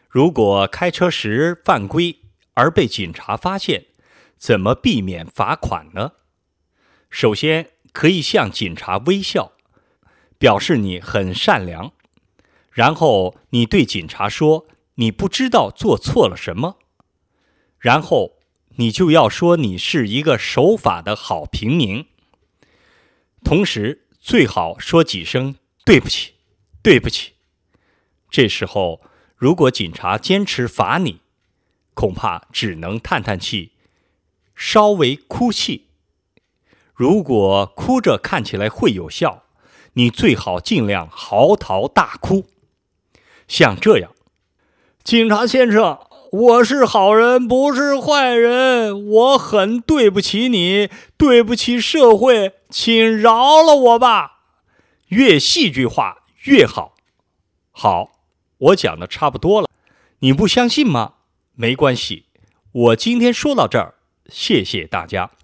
如果开车时犯规而被警察发现，怎么避免罚款呢？首先，可以向警察微笑，表示你很善良。然后你对警察说你不知道做错了什么。然后你就要说你是一个守法的好平民。同时最好说几声对不起，对不起。这时候如果警察坚持罚你，恐怕只能叹叹气，稍微哭泣。如果哭着看起来会有效，你最好尽量嚎啕大哭。像这样，警察先生，我是好人，不是坏人，我很对不起你，对不起社会，请饶了我吧。越戏剧化越好。好，我讲的差不多了，你不相信吗？没关系，我今天说到这儿，谢谢大家。